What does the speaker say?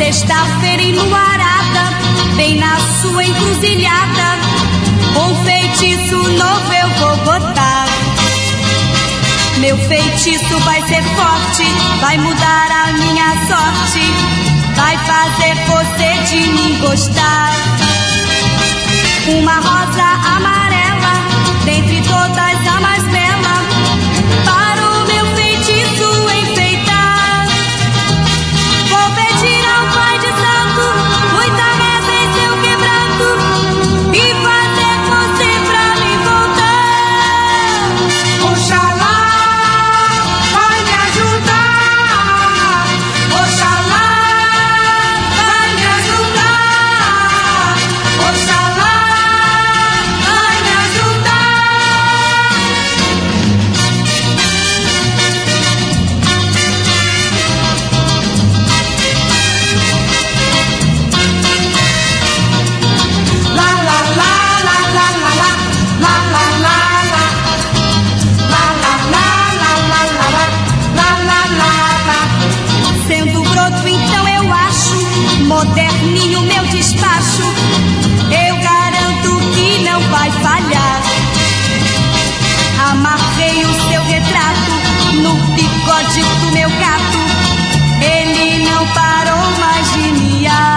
Sexta-feira enluarada, bem na sua encruzilhada, um feitiço novo eu vou botar. Meu feitiço vai ser forte, vai mudar a minha sorte, vai fazer você de mim gostar. Uma rosa amarela, dentre todas a mais bela, para o meu feitiço enfeitar. Vou pedir ao Pai de Santo muita reza em seu quebranto e fazer você pra mim voltar. Oxalá vai me ajudar, Oxalá vai me ajudar, Oxalá vai me ajudar. La la la la la la la la la la la la la la la la la. Sendo broto, então eu acho moderninho meu despacho. Eu garanto que não vai falhar. Amarrei o seu retrato no bigode do meu gato. Ele não parou mais de miar.